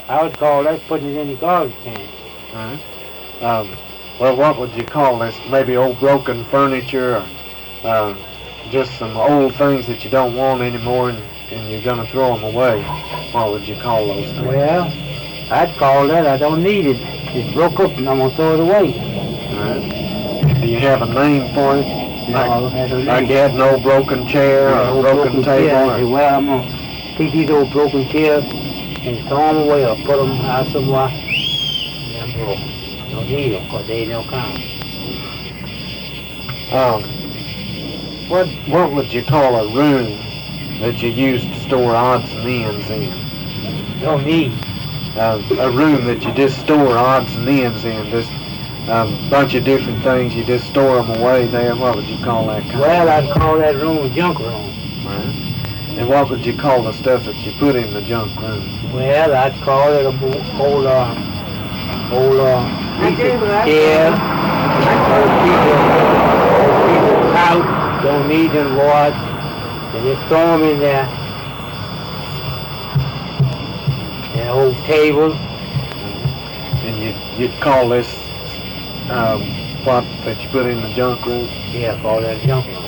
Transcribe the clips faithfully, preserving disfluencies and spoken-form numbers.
I would call that putting it in the garbage can. Uh-huh. Um, well, what would you call this? Maybe old broken furniture, or uh, just some old things that you don't want anymore, and, and you're going to throw them away. What would you call those things? Well, I'd call that I don't need it. It's broke up and I'm going to throw it away. Right. Do you have a name for it? No, I don't have a name. Like you had an old broken chair or a broken, broken table? Chair. I say, well, I'm going to take these old broken chairs and throw them away or put them out somewhere. And I'm broke. Don't need them because they don't count. Um, what, what would you call a room that you use to store odds and ends in? Don't need. Uh, a room that you just store odds and ends in, just a um, bunch of different things, you just store them away there. What would you call that kind Well, of I'd call that room a junk room. Right. And what would you call the stuff that you put in the junk room? Well, I'd call it a old, uh, old, uh, piece of chair, old piece of, old piece of couch, don't need them boards, and just throw them in there. An old table. And you'd, you'd call this um, what that you put in the junk room? Yeah, call that junk room.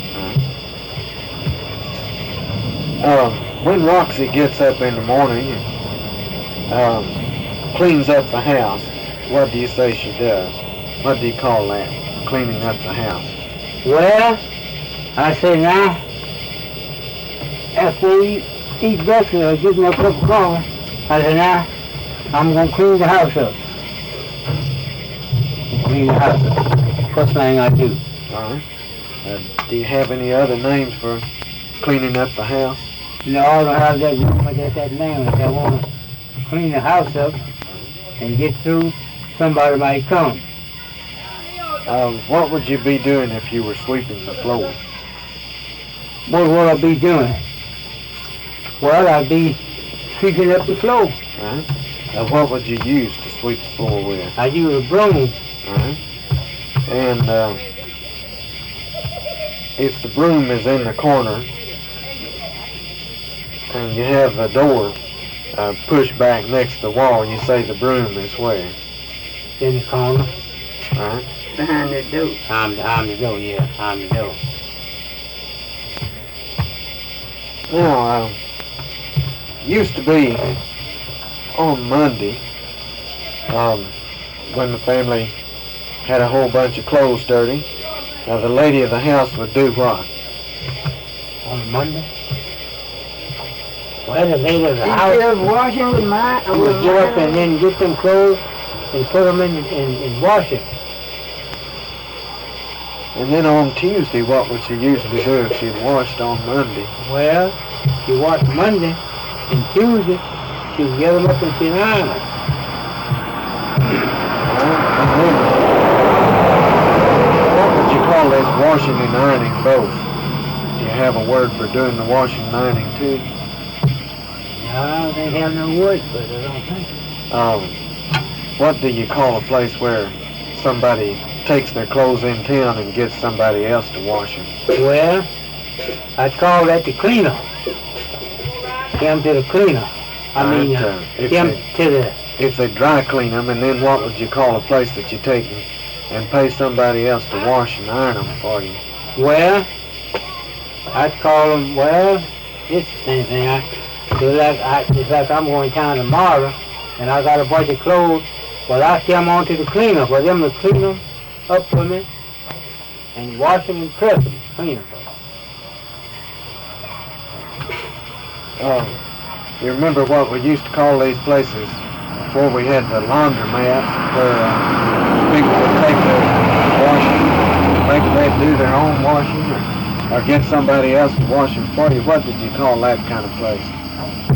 Uh, when Roxy gets up in the morning and um, cleans up the house, what do you say she does? What do you call that? Cleaning up the house? Well, I say now, after we eat breakfast or give me a cup of coffee, I said, now, I'm going to clean the house up. Clean the house up. First thing I do. All right. Uh, do you have any other names for cleaning up the house? No, I don't have that name. I got that name. If I want to clean the house up and get through, somebody might come. Um, what would you be doing if you were sweeping the floor? What would I be doing? Well, I'd be sweeping up the floor. Right. Uh, what would you use to sweep the floor with? I use a broom. Right. And uh, if the broom is in the corner and you have the door uh, pushed back next to the wall, you say the broom is where? In the corner. Right. Behind the door. Behind, behind the door, yeah, behind the door. Now, uh, used to be on Monday, um, when the family had a whole bunch of clothes dirty, uh, the lady of the house would do what? On Monday? Well, the lady of the house Instead of washing with my, would get up and then get them clothes and put them in and, and wash it. And then on Tuesday, what would she usually do if she'd washed on Monday? Well, she washed Monday and Tuesday, she would get them up and she'd iron them. And then, what would you call this washing and ironing both? Do you have a word for doing the washing and ironing too? No, they have no word for it, I don't think. Um, what do you call a place where somebody takes their clothes in town and gets somebody else to wash them? Well, I call that the cleaner. Come to the cleaner. I Right, mean, uh, uh, if come they- to the, If they dry clean them, and then what would you call a place that you take and, and pay somebody else to wash and iron them for you? well, I'd call them, well, it's the same thing. I, it's like, I, it's like I'm going to town tomorrow, and I got a bunch of clothes. Well, I come on to the cleaner for them to clean them up for me, and wash them and press them, clean them. Uh, you remember what we used to call these places before we had the laundromats, where uh, people would take their washing, maybe they'd do their own washing, or, or get somebody else to wash them for you? What did you call that kind of place?